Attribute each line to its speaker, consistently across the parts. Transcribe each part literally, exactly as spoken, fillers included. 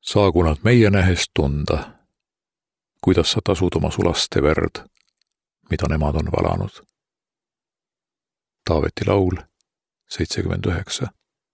Speaker 1: Saagu nad meie nähes tunda, kuidas sa tasud oma sulaste verd, mida nemad on valanud. Taaveti laul seitsekümmend üheksa.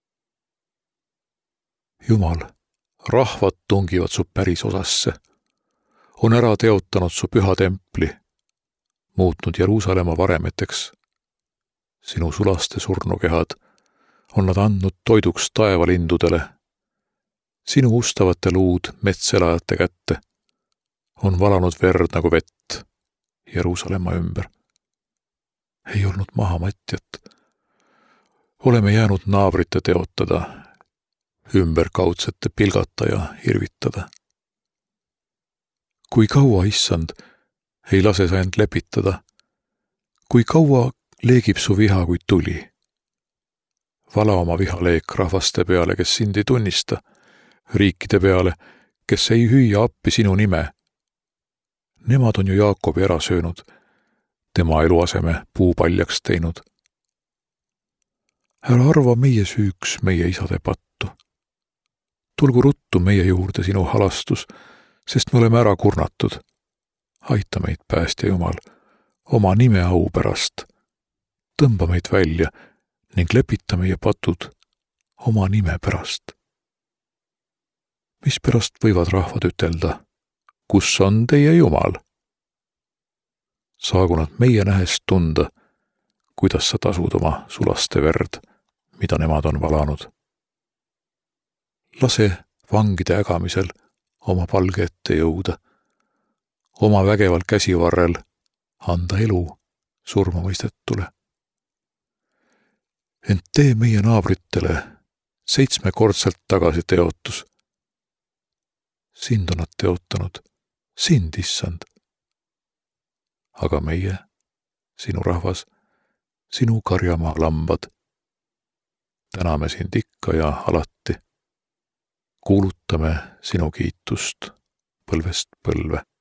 Speaker 1: Jumal, rahvad tungivad su päris osasse, on ära teotanud su püha templi, muutnud Jeruusalemma varemeteks. Sinu sulaste surnukehad on nad andnud toiduks taevalindudele. Sinu ustavate luud metselajate kätte on valanud verd nagu vett Jeruusalemma ümber. Ei olnud mahamatjat. Oleme jäänud naabrite teotada, ümberkaudsete pilgata ja hirvitada. Kui kaua, issand, ei lase sa end lepitada, kui kaua leegib su viha kui tuli. Vala oma vihaleek rahvaste peale, kes sind ei tunnista, riikide peale, kes ei hüüa appi sinu nime. Nemad on ju Jaakobi ära söönud, tema eluaseme puupaljaks teinud. Ära arva meie süüks meie isade pattu. Tulgu ruttu meie juurde sinu halastus, sest me oleme ära kurnatud. Aita meid, päästja Jumal, oma nime au pärast. Tõmba meid välja ning lepita meie patud oma nime pärast. Mis pärast võivad rahvad ütelda, kus on teie Jumal? Saagu nad meie nähes tunda, kuidas sa tasud oma sulaste verd, mida nemad on valanud. Lase vangide ägamisel oma palge ette jõuda, oma vägeval käsivarrel anda elu surmamõistetule. Ent tee meie naabritele seitsmekordselt tagasi teotus. Sind on nad teotanud, sind, issand. Aga meie, sinu rahvas, sinu karjamaa lambad, täname sind ikka ja alati. Kuulutame sinu kiitust põlvest põlve.